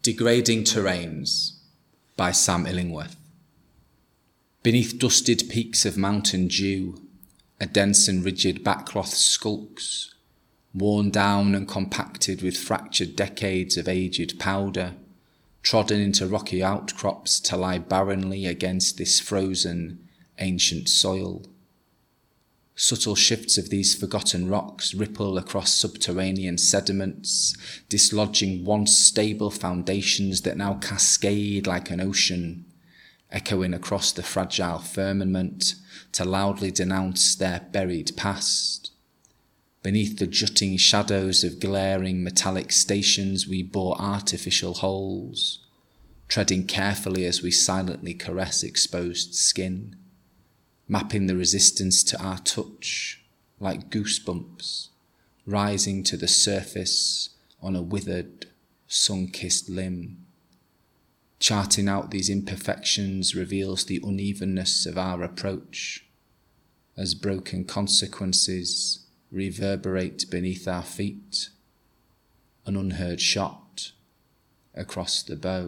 Degrading Terrains by Sam Illingworth. Beneath dusted peaks of mountain dew, a dense and rigid backcloth skulks, worn down and compacted with fractured decades of aged powder, trodden into rocky outcrops to lie barrenly against this frozen, ancient soil. Subtle shifts of these forgotten rocks ripple across subterranean sediments, dislodging once stable foundations that now cascade like an ocean, echoing across the fragile firmament to loudly denounce their buried past. Beneath the jutting shadows of glaring metallic stations we bore artificial holes, treading carefully as we silently caress exposed skin, mapping the resistance to our touch like goosebumps, rising to the surface on a withered, sun-kissed limb. Charting out these imperfections reveals the unevenness of our approach, as broken consequences reverberate beneath our feet, an unheard shot across the bow.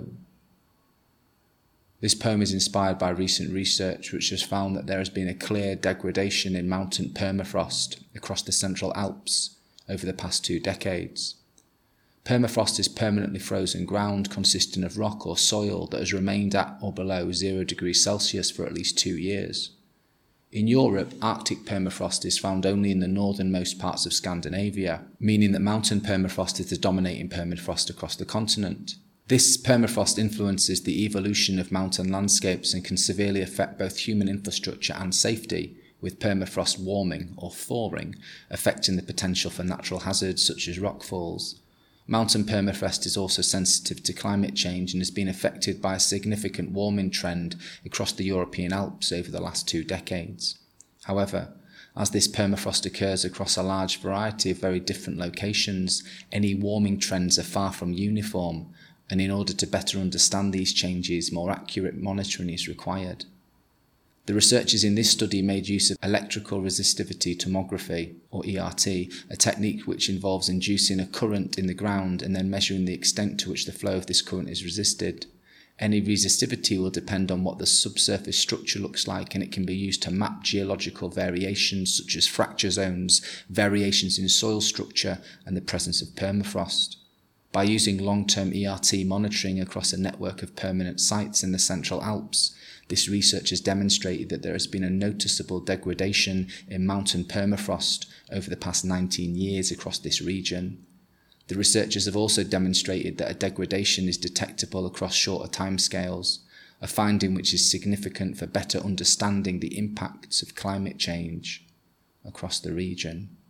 This poem is inspired by recent research which has found that there has been a clear degradation in mountain permafrost across the Central Alps over the past 2 decades. Permafrost is permanently frozen ground consisting of rock or soil that has remained at or below 0 degrees Celsius for at least 2 years. In Europe, Arctic permafrost is found only in the northernmost parts of Scandinavia, meaning that mountain permafrost is the dominating permafrost across the continent. This permafrost influences the evolution of mountain landscapes and can severely affect both human infrastructure and safety, with permafrost warming or thawing affecting the potential for natural hazards such as rockfalls. Mountain permafrost is also sensitive to climate change and has been affected by a significant warming trend across the European Alps over the last 2 decades. However, as this permafrost occurs across a large variety of very different locations, any warming trends are far from uniform, and in order to better understand these changes, more accurate monitoring is required. The researchers in this study made use of electrical resistivity tomography, or ERT, a technique which involves inducing a current in the ground and then measuring the extent to which the flow of this current is resisted. Any resistivity will depend on what the subsurface structure looks like, and it can be used to map geological variations such as fracture zones, variations in soil structure, and the presence of permafrost. By using long-term ERT monitoring across a network of permanent sites in the Central Alps, this research has demonstrated that there has been a noticeable degradation in mountain permafrost over the past 19 years across this region. The researchers have also demonstrated that a degradation is detectable across shorter timescales, a finding which is significant for better understanding the impacts of climate change across the region.